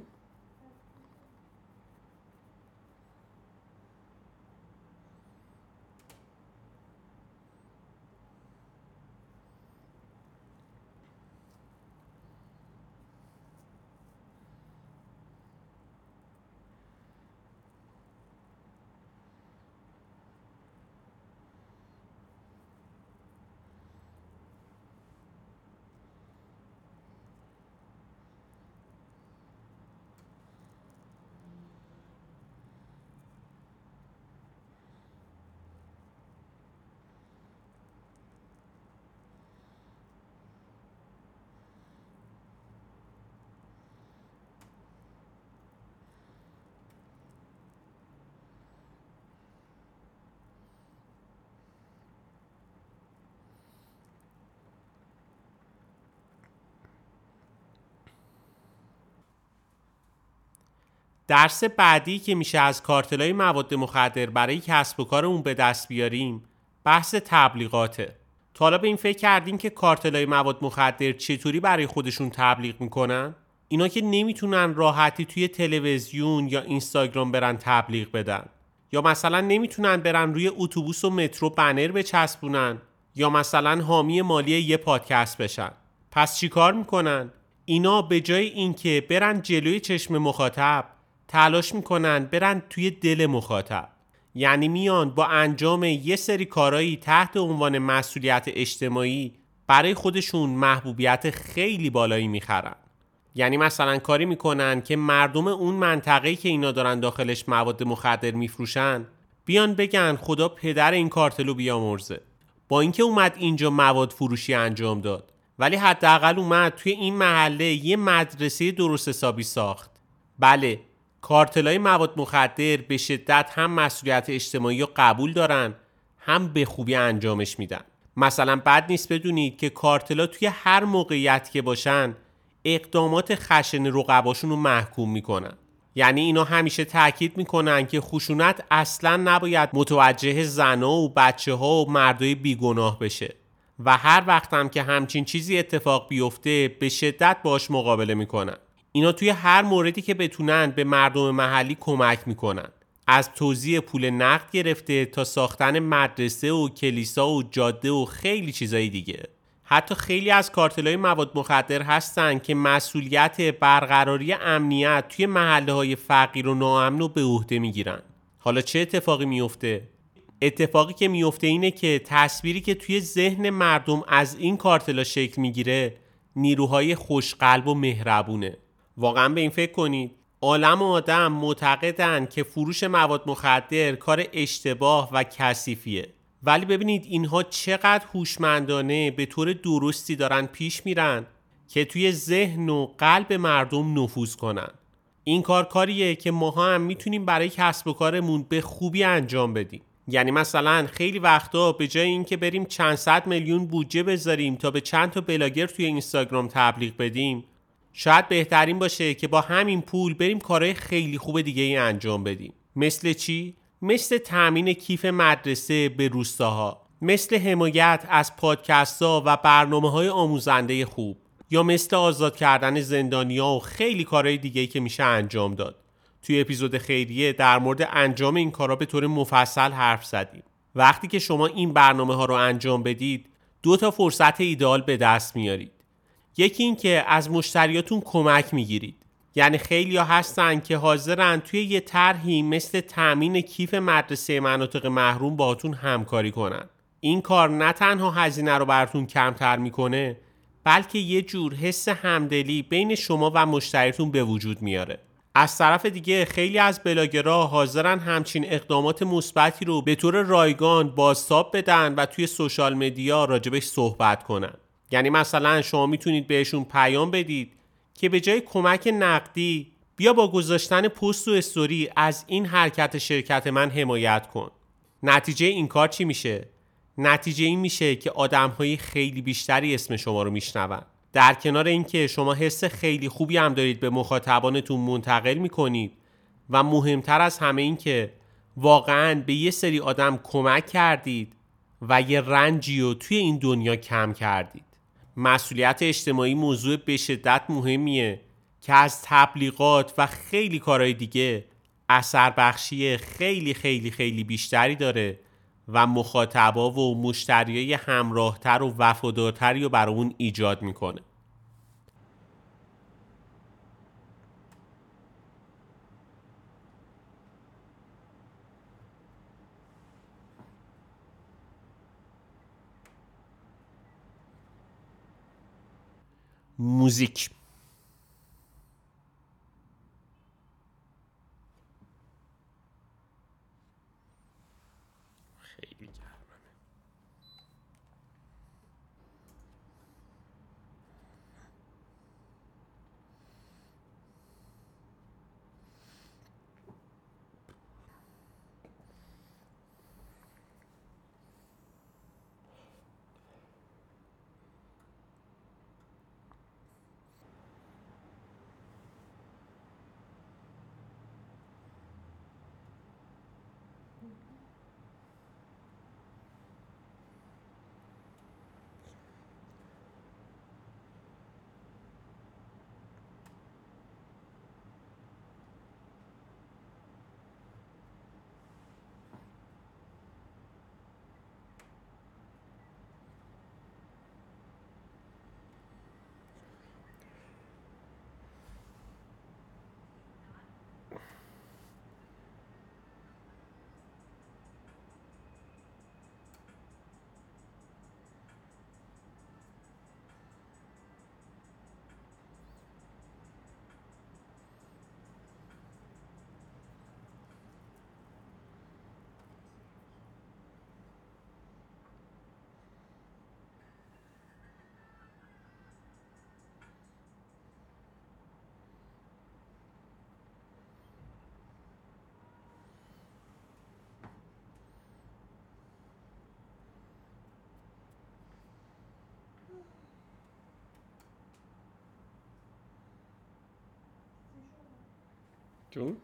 درس بعدی که میشه از کارتل‌های مواد مخدر برای کسب و کارمون به دست بیاریم بحث تبلیغاته. تا حالا به این فکر کردین که کارتل‌های مواد مخدر چطوری برای خودشون تبلیغ میکنن؟ اینا که نمیتونن راحتی توی تلویزیون یا اینستاگرام برن تبلیغ بدن، یا مثلا نمیتونن برن روی اتوبوس و مترو بنر بچسبونن، یا مثلا حامی مالی یه پادکست بشن. پس چی کار میکنن؟ اینا به جای اینکه برن جلوی چشم مخاطب تلاش میکنن برن توی دل مخاطب. یعنی میان با انجام یه سری کارایی تحت عنوان مسئولیت اجتماعی برای خودشون محبوبیت خیلی بالایی میخرن. یعنی مثلا کاری میکنن که مردم اون منطقه‌ای که اینا دارن داخلش مواد مخدر میفروشن بیان بگن خدا پدر این کارتلو بیامرزه. با اینکه اومد اینجا مواد فروشی انجام داد، ولی حداقل اومد توی این محله یه مدرسه درست حسابی ساخت. بله، کارتلای مواد مخدر به شدت هم مسئولیت اجتماعی رو قبول دارن، هم به خوبی انجامش میدن. مثلا بد نیست بدونید که کارتلا توی هر موقعیت که باشن اقدامات خشن رقباشون رو محکوم میکنن. یعنی اینا همیشه تاکید میکنن که خشونت اصلا نباید متوجه زنا و بچه ها و مردای بیگناه بشه و هر وقت هم که همچین چیزی اتفاق بیفته به شدت باش مقابله میکنن. اینا توی هر موردی که بتونن به مردم محلی کمک میکنن، از توزیع پول نقد گرفته تا ساختن مدرسه و کلیسا و جاده و خیلی چیزای دیگه. حتی خیلی از کارتل‌های مواد مخدر هستن که مسئولیت برقراری امنیت توی محله‌های فقیر و ناامن رو به عهده میگیرن. حالا چه اتفاقی میفته؟ اتفاقی که میفته اینه که تصویری که توی ذهن مردم از این کارتل‌ها شکل میگیره نیروهای خوشقلب و مهربونه. واقعا به این فکر کنید، عالم و آدم معتقدن که فروش مواد مخدر کار اشتباه و کثیفیه، ولی ببینید اینها چقدر هوشمندانه به طور درستی دارن پیش میرن که توی ذهن و قلب مردم نفوذ کنن. این کار کاریه که ماها هم میتونیم برای کسب و کارمون به خوبی انجام بدیم. یعنی مثلا خیلی وقتا به جای اینکه بریم چند صد میلیون بودجه بذاریم تا به چند تا بلاگر توی اینستاگرام تبلیغ بدیم، شاید بهترین باشه که با همین پول بریم کارهای خیلی خوب دیگه ای انجام بدیم. مثل چی؟ مثل تامین کیف مدرسه به روستاها، مثل حمایت از پادکست‌ها و برنامه‌های آموزنده خوب، یا مثل آزاد کردن زندانی‌ها و خیلی کارهای دیگه‌ای که میشه انجام داد. توی اپیزود خیریه در مورد انجام این کارا به طور مفصل حرف زدیم. وقتی که شما این برنامه‌ها رو انجام بدید، دو تا فرصت ایدئال به دست میارید. یکی این که از مشتریاتون کمک میگیرید. یعنی خیلی ها هستن که حاضرن توی یه طرحی مثل تامین کیف مدرسه مناطق محروم باهاتون همکاری کنن. این کار نه تنها هزینه رو براتون کمتر میکنه، بلکه یه جور حس همدلی بین شما و مشتریتون به وجود میاره. از طرف دیگه خیلی از بلاگرها حاضرن همچین اقدامات مثبتی رو به طور رایگان بازتاب بدن و توی سوشال مدیا راجبش صحبت کنن. یعنی مثلا شما میتونید بهشون پیام بدید که به جای کمک نقدی بیا با گذاشتن پست و استوری از این حرکت شرکت من حمایت کن. نتیجه این کار چی میشه؟ نتیجه این میشه که آدم‌های خیلی بیشتری اسم شما رو میشنون. در کنار اینکه شما حس خیلی خوبی هم دارید به مخاطبانتون منتقل میکنید و مهمتر از همه این که واقعاً به یه سری آدم کمک کردید و یه رنجی رو توی این دنیا کم کردید. مسئولیت اجتماعی موضوع به شدت مهمیه که از تبلیغات و خیلی کارهای دیگه اثر بخشی خیلی خیلی خیلی بیشتری داره و مخاطبا و مشتریای همراهتر و وفادارتری رو برامون ایجاد میکنه. موزیک. خیلی گرمه. جون؟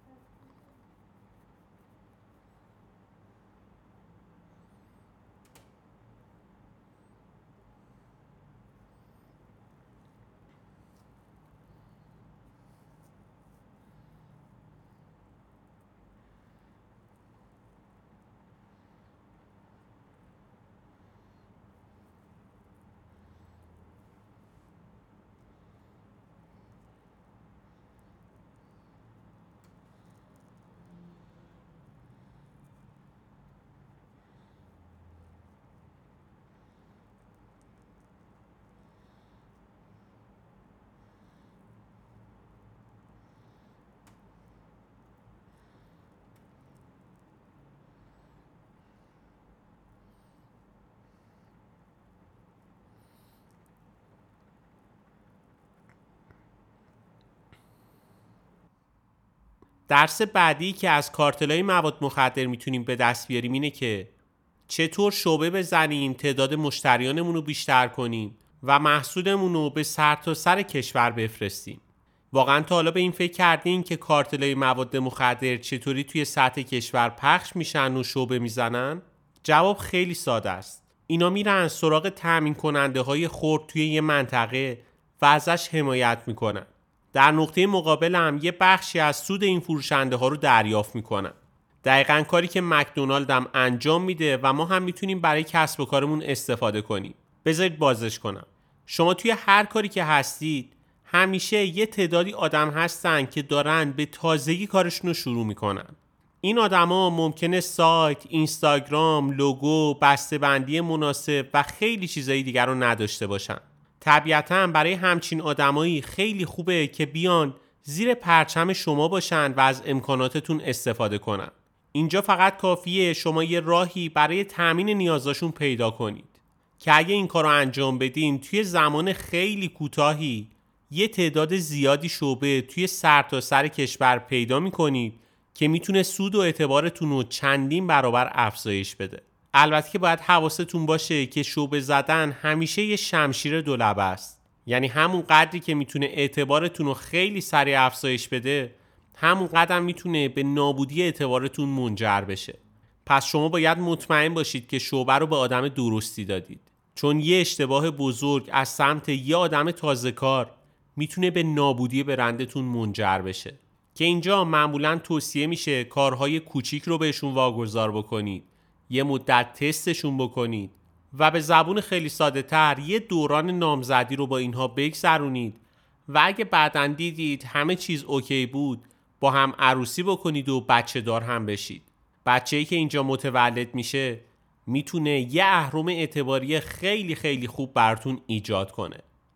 درس بعدی که از کارتلای مواد مخدر میتونیم به دست بیاریم اینه که چطور شعبه بزنیم، تعداد مشتریانمون رو بیشتر کنیم و محصولمون رو به سرتاسر کشور بفرستیم. واقعا تا حالا به این فکر کردین که کارتلای مواد مخدر چطوری توی سطح کشور پخش میشن و شعبه میزنن؟ جواب خیلی ساده است. اینا میرن سراغ تامین کننده های خرد توی یه منطقه و ازش حمایت میکنن. در نقطه مقابل هم یه بخشی از سود این فروشنده ها رو دریافت میکنن. دقیقاً کاری که مکدونالد هم انجام میده و ما هم میتونیم برای کسب و کارمون استفاده کنیم. بذارید بازش کنم. شما توی هر کاری که هستید همیشه یه تعدادی آدم هستن که دارن به تازگی کارشون رو شروع میکنن. این آدما ممکنه سایت، اینستاگرام، لوگو، بسته‌بندی مناسب و خیلی چیزای دیگر رو نداشته باشن. طبیعتاً برای همچین آدمایی خیلی خوبه که بیان زیر پرچم شما باشن و از امکاناتتون استفاده کنن. اینجا فقط کافیه شما یه راهی برای تامین نیازاشون پیدا کنید که اگه این کار رو انجام بدین توی زمان خیلی کوتاهی یه تعداد زیادی شعبه توی سرتاسر کشور پیدا میکنید که میتونه سود و اعتبارتون رو چندین برابر افزایش بده. البته که باید حواستون باشه که شعبه زدن همیشه یه شمشیر دولبه است. یعنی همون قدری که میتونه اعتبارتون رو خیلی سریع افزایش بده، همون قدر میتونه به نابودی اعتبارتون منجر بشه. پس شما باید مطمئن باشید که شعبه رو به آدم درستی دادید. چون یه اشتباه بزرگ از سمت یه آدم تازه کار میتونه به نابودی برندتون منجر بشه. که اینجا معمولاً توصیه میشه کارهای کوچیک رو بهشون واگذار بکنید. یه مدت تستشون بکنید و به زبون خیلی ساده تر یه دوران نامزدی رو با اینها بگذرونید و اگه بعداً دیدید همه چیز اوکی بود با هم عروسی بکنید و بچه دار هم بشید. بچه‌ای که اینجا متولد میشه میتونه یه اهرم اعتباری خیلی خیلی خوب براتون ایجاد کنه.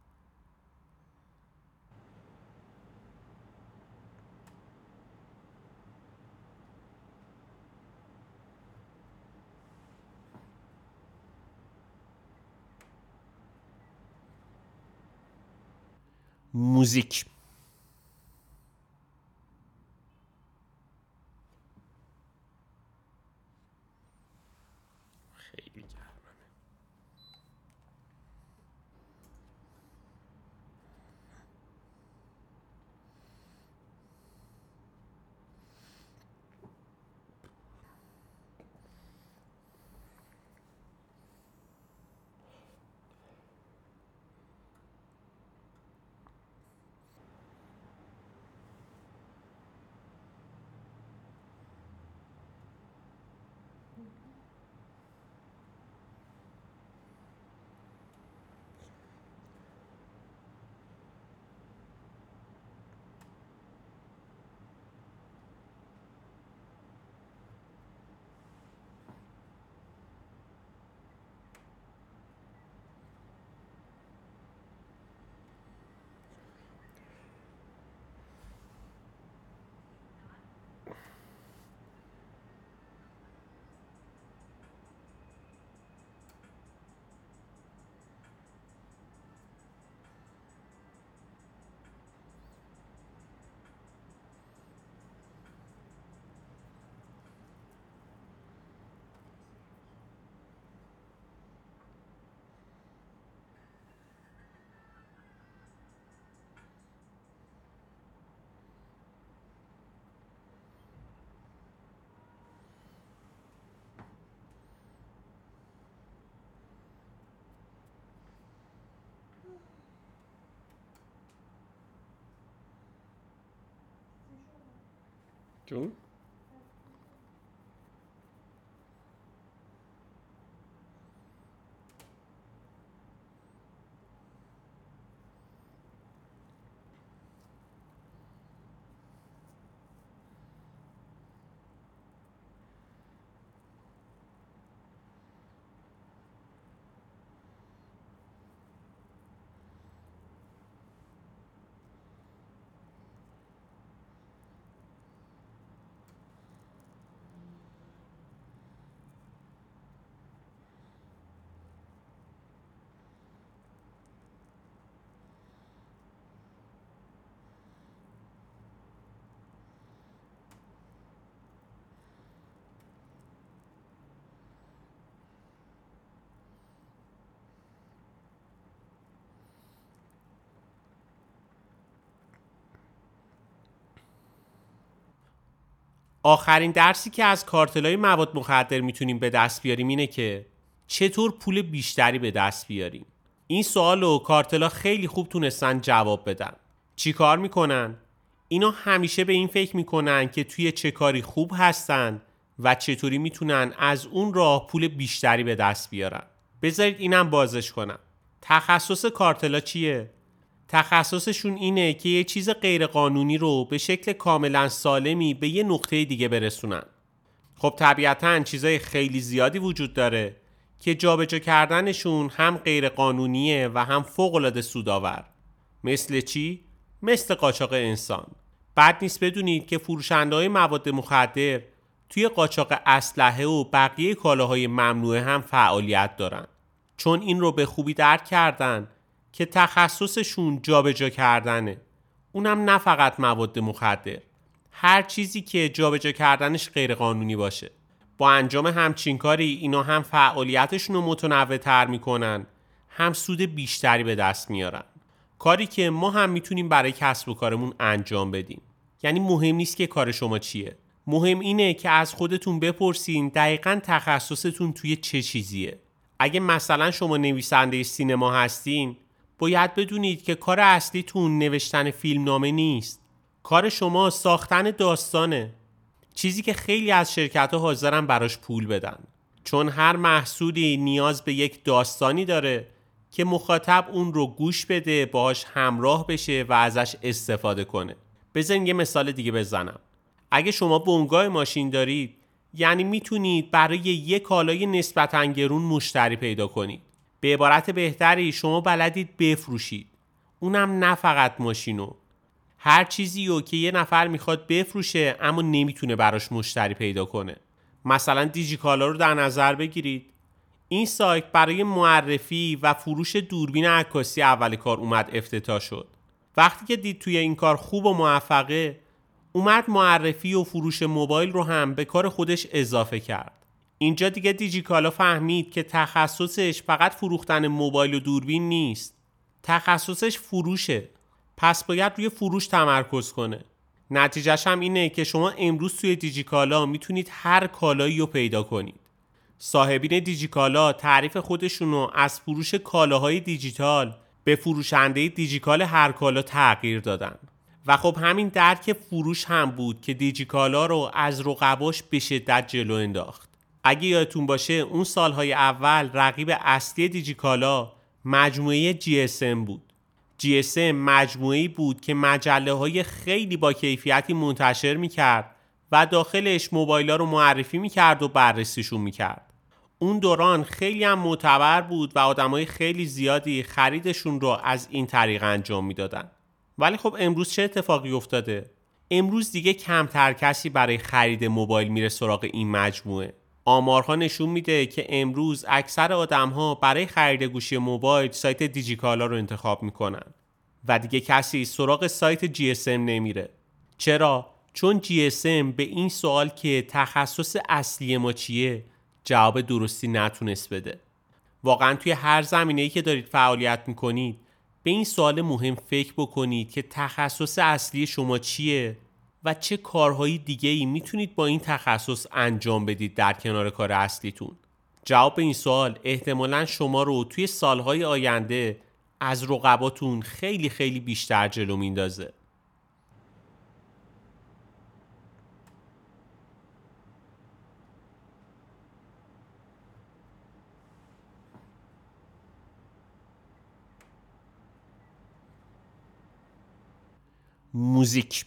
موزیک. خیلی گرمه. جون؟ آخرین درسی که از کارتلای مواد مخدر میتونیم به دست بیاریم اینه که چطور پول بیشتری به دست بیاریم. این سوالو کارتلا خیلی خوب تونستن جواب بدن. چی کار میکنن؟ اینا همیشه به این فکر میکنن که توی چه کاری خوب هستن و چطوری میتونن از اون راه پول بیشتری به دست بیارن. بذارید اینم بازش کنم. تخصص کارتلا چیه؟ تخصصشون اینه که یه چیز غیر قانونی رو به شکل کاملا سالمی به یه نقطه دیگه برسونن. خب طبیعتاً چیزای خیلی زیادی وجود داره که جابجا کردنشون هم غیر قانونیه و هم فوق‌العاده سودآور. مثل چی؟ مثل قاچاق انسان. بد نیست بدونید که فروشنده‌های مواد مخدر توی قاچاق اسلحه و بقیه کالاهای ممنوعه هم فعالیت دارن، چون این رو به خوبی درک کردن که تخصصشون جابجا کردنه. اونم نه فقط مواد مخدر، هر چیزی که جابجا کردنش غیر قانونی باشه. با انجام همچین کاری اینا هم فعالیتشون رو متنوع‌تر میکنن، هم سود بیشتری به دست میارن. کاری که ما هم میتونیم برای کسب و کارمون انجام بدیم. یعنی مهم نیست که کار شما چیه، مهم اینه که از خودتون بپرسین دقیقاً تخصصتون توی چه چیزیه. اگه مثلا شما نویسنده سینما هستین، باید بدونید که کار اصلیتون نوشتن فیلمنامه نیست. کار شما ساختن داستانه. چیزی که خیلی از شرکت‌ها حاضرن براش پول بدن، چون هر محصولی نیاز به یک داستانی داره که مخاطب اون رو گوش بده، باهاش همراه بشه و ازش استفاده کنه. بذارین یه مثال دیگه بزنم. اگه شما بنگاه ماشین دارید، یعنی میتونید برای یک کالای نسبتاً گرون مشتری پیدا کنید. به عبارت بهتری شما بلدید بفروشید. اونم نه فقط ماشینو، هر چیزی رو که یه نفر میخواد بفروشه اما نمیتونه براش مشتری پیدا کنه. مثلا دیجیکالا رو در نظر بگیرید. این سایت برای معرفی و فروش دوربین عکاسی اول کار اومد افتتاح شد. وقتی که دید توی این کار خوب و موفقه، اومد معرفی و فروش موبایل رو هم به کار خودش اضافه کرد. اینجا دیگه دیجیکالا فهمید که تخصصش فقط فروختن موبایل و دوربین نیست، تخصصش فروشه. پس باید روی فروش تمرکز کنه. نتیجهش هم اینه که شما امروز توی دیجیکالا میتونید هر کالایی رو پیدا کنید. صاحبین دیجیکالا تعریف خودشونو از فروش کالاهای دیجیتال به فروشنده دیجیکال هر کالا تغییر دادن. و خب همین درک فروش هم بود که دیجیکالا رو از رقباش به شدت جلو انداخت. اگه یادتون باشه اون سالهای اول رقیب اصلی دیجیکالا مجموعه جی اس ام بود. جی اس ام مجموعه‌ای بود که مجله‌های خیلی با کیفیتی منتشر می‌کرد و داخلش موبایل‌ها رو معرفی می‌کرد و بررسیشون می‌کرد. اون دوران خیلی هم معتبر بود و آدمای خیلی زیادی خریدشون رو از این طریق انجام میدادن. ولی خب امروز چه اتفاقی افتاده؟ امروز دیگه کمتر کسی برای خرید موبایل میره سراغ این مجموعه. آمارها نشون میده که امروز اکثر آدم‌ها برای خرید گوشی موبایل سایت دیجیکالا رو انتخاب میکنن و دیگه کسی سراغ سایت جی اس ام نمیره. چرا؟ چون جی اس ام به این سوال که تخصص اصلی ما چیه جواب درستی نتونست بده. واقعا توی هر زمینه‌ای که دارید فعالیت میکنید به این سوال مهم فکر بکنید که تخصص اصلی شما چیه و چه کارهایی دیگه‌ای میتونید با این تخصص انجام بدید در کنار کار اصلیتون. جواب این سوال احتمالاً شما رو توی سالهای آینده از رقباتون خیلی خیلی بیشتر جلو میندازه. موزیک.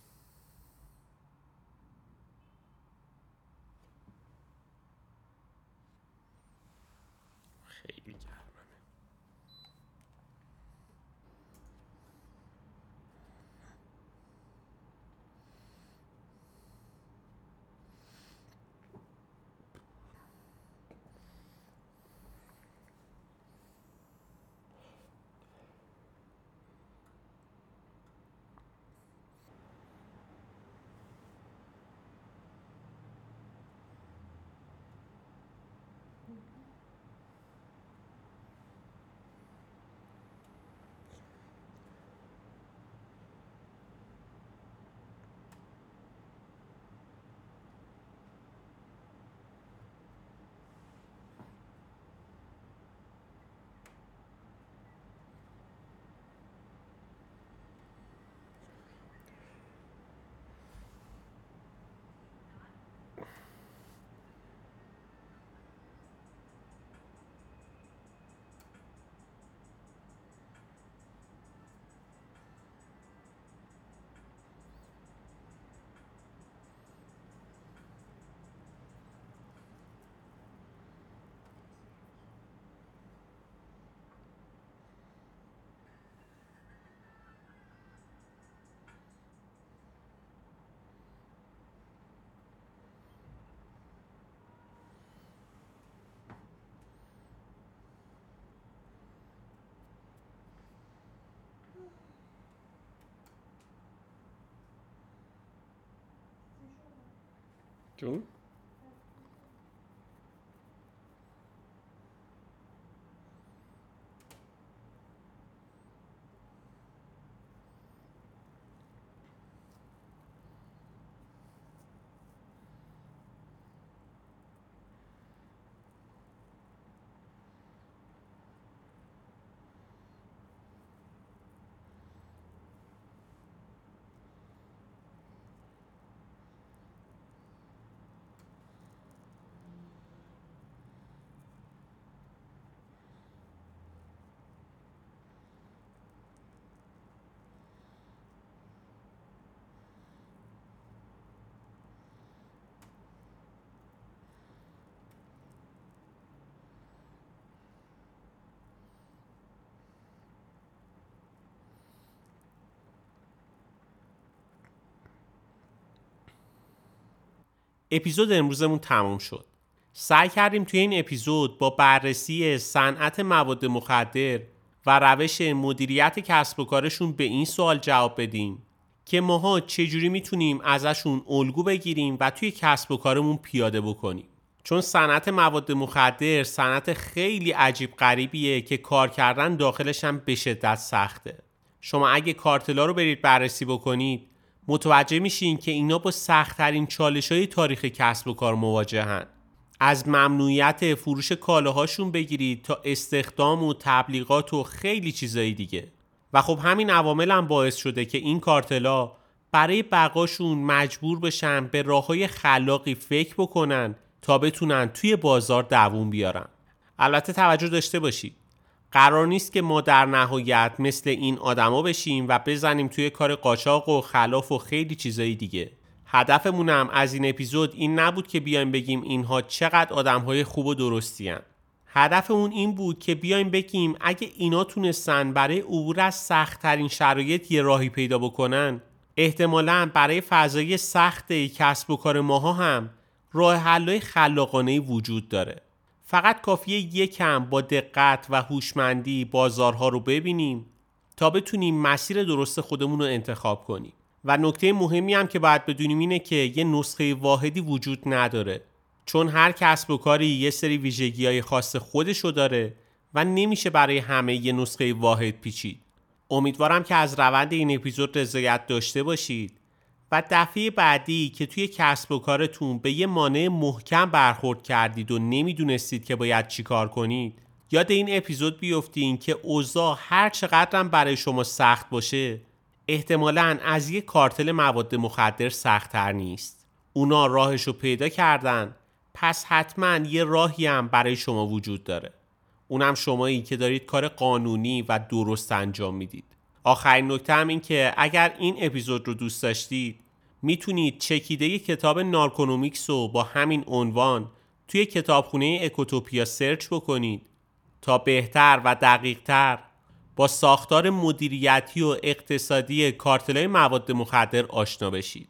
جون؟ اپیزود امروزمون تموم شد. سعی کردیم توی این اپیزود با بررسی صنعت مواد مخدر و روش مدیریت کسب و کارشون به این سوال جواب بدیم که ماها چجوری میتونیم ازشون الگو بگیریم و توی کسب و کارمون پیاده بکنیم. چون صنعت مواد مخدر صنعت خیلی عجیب غریبیه که کار کردن داخلش هم به شدت سخته. شما اگه کارتلا رو برید بررسی بکنید متوجه میشین که اینا با سخت‌ترین چالش‌های تاریخ کسب و کار مواجهن. از ممنوعیت فروش کالاهاشون بگیرید تا استخدام و تبلیغات و خیلی چیزایی دیگه. و خب همین عوامل هم باعث شده که این کارتلا برای بقاشون مجبور بشن به راه‌های خلاقی فکر بکنن تا بتونن توی بازار دووم بیارن. البته توجه داشته باشید، قرار نیست که ما در نهایت مثل این آدما بشیم و بزنیم توی کار قاچاق و خلاف و خیلی چیزایی دیگه. هدفمونم از این اپیزود این نبود که بیایم بگیم اینها چقدر آدمهای خوب و درستی هن. هدفمون این بود که بیایم بگیم اگه اینا تونستن برای عبور از سخت‌ترین شرایط یه راهی پیدا بکنن، احتمالاً برای فضای سخت کسب و کار ماها هم راه حل‌های خلاقانه‌ای وجود داره. فقط کافیه یکم با دقت و هوشمندی بازارها رو ببینیم تا بتونیم مسیر درست خودمون رو انتخاب کنیم. و نکته مهمی هم که باید بدونیم اینه که یه نسخه واحدی وجود نداره، چون هر کسب و کاری یه سری ویژگی‌های خاص خودشو داره و نمیشه برای همه یه نسخه واحد پیچید. امیدوارم که از روند این اپیزود رضایت داشته باشید و دفعه بعدی که توی کسب و کارتون به یه مانع محکم برخورد کردید و نمیدونستید که باید چی کار کنید، یاد این اپیزود بیفتین که اوضاع هر چقدرم برای شما سخت باشه احتمالاً از یه کارتل مواد مخدر سخت‌تر نیست. اونا راهشو پیدا کردن، پس حتماً یه راهی هم برای شما وجود داره. اونم شمایی که دارید کار قانونی و درست انجام میدید. آخرین نکته هم این که اگر این اپیزود رو دوست داشتید میتونید چکیده کتاب نارکونومیکس رو با همین عنوان توی کتابخونه اکوتوپیا سرچ بکنید تا بهتر و دقیقتر با ساختار مدیریتی و اقتصادی کارتل‌های مواد مخدر آشنا بشید.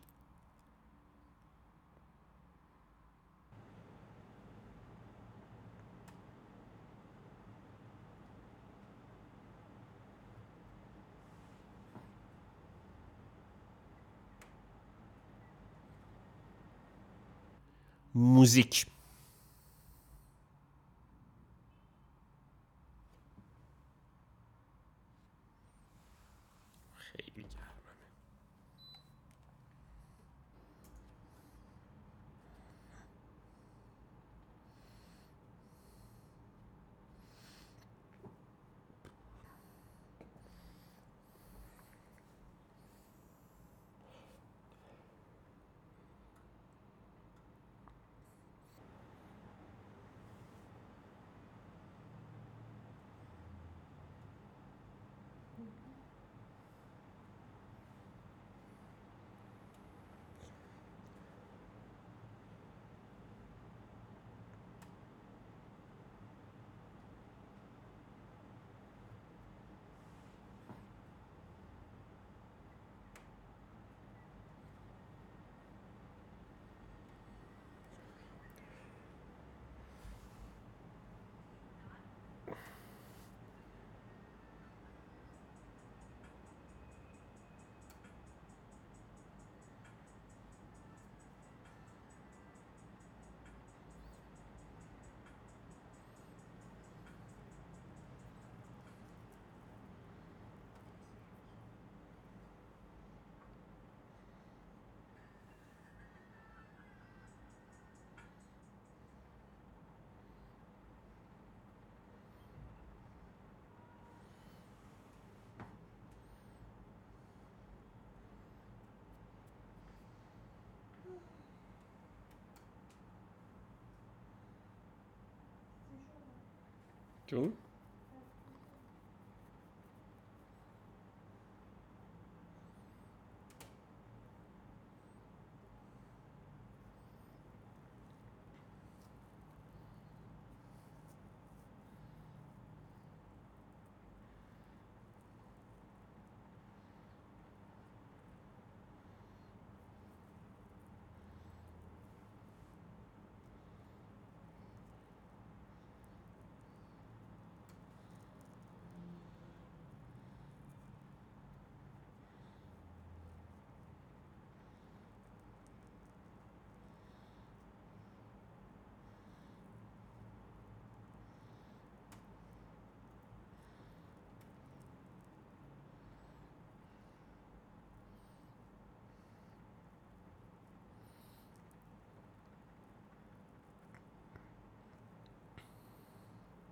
موزیک. خیلی گرمه. جون؟